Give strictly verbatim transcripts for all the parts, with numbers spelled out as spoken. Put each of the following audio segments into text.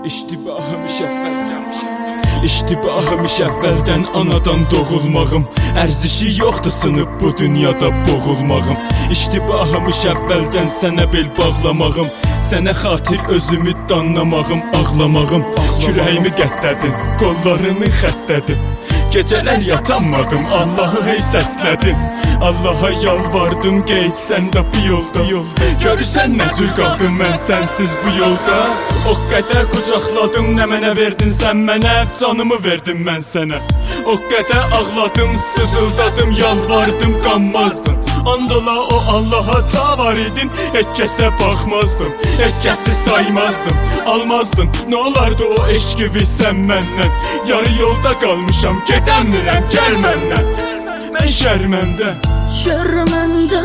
İştibahımış əvvəldən İştibahımış əvvəldən anadan doğulmağım Ərzişi yoxdur sınıb bu dünyada boğulmağım İştibahımış əvvəldən sənə bel bağlamağım Sənə xatir özümü danlamağım, ağlamağım Kürəyimi qəddədin, qollarımı xəttədin Gecələr yatanmadım, Allahı hey səslədim Allaha yalvardım, qeyd sən də bu yolda Görürsən nə cür qaldım mən sənsiz bu yolda O qədər qucaqladım, nə mənə verdin sən mənə Canımı verdim mən sənə O qədər ağladım, sızıldadım, yalvardım, qanmazdım Andola o Allaha tavar idin, heç kəsə baxmazdım Heç kəsi saymazdım, almazdın Nə olardı o eşqivi sən məndən Yarı yolda qalmışam, gedəmirəm, gəl məndən Mən şərməndə Şərməndə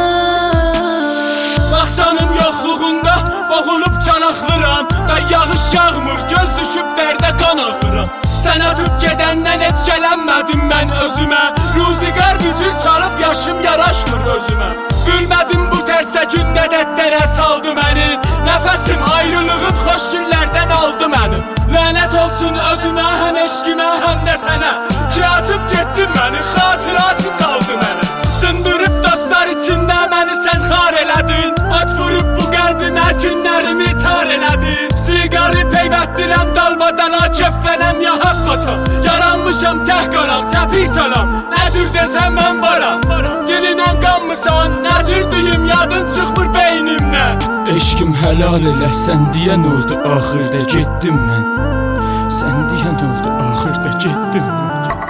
Vaxtanın yoxluğunda boğulub canaqlıram Da yağış yağmır, göz düşüb dərdə qan ağlıram Sənə tut gedəndən heç gələnmədim mən özümə Ruziqar gücü çalıb yaşım yaraşmır özümə Bilmədim bu tərsə gün nə dəddərə saldı məni Nəfəsim ayrılığın xoş günlərdən aldı məni Lənət olsun özümə, həm eşqimə, həm də sənə Ki atıb getdin məni, xatiratın qaldı mənə Sındırıb dostlar içində məni sən xar elədin At vurub bu qəlbimə günlərimi tar elədin Siqarı peyvətdirəm dalbadala kəffənəm ya həbbata Yaranmışam təh qaram, təpik çalam Nədir desəm mən varam Dilinən qanmısan, nədir deyim yadın çıxmır beynimdən Eşkim həlal elə, sən deyən oldu axırda getdim mən Sən deyən oldu axırda getdim mən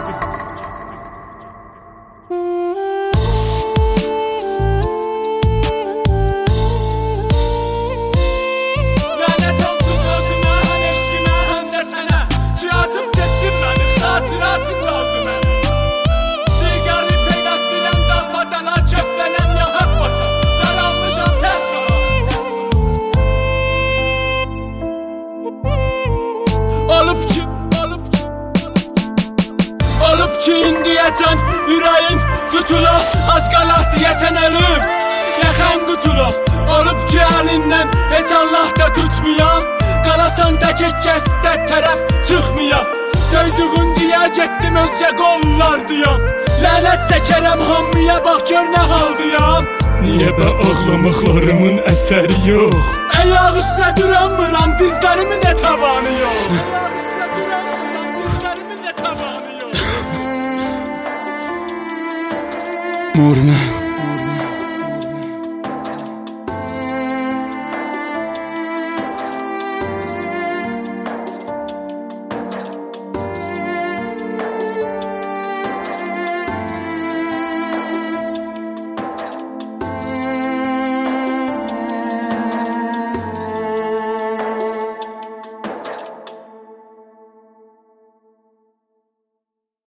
Olub ki indiyəcən ürəyin tutula Az qala deyəsən ölüm Yaxan qutula Olub ki əlindən heç Allah da tutmayam Qalasan tək kəsdə tərəf çıxmayam Söydüğün deyə getdim özgə qollardıyam Lənət çəkərəm hamıya bax gör nə haldıyam Niyə bə ağlamaqlarımın əsəri yox Əyaq üstə duramıram dizlərimin də tavanı yox Moruna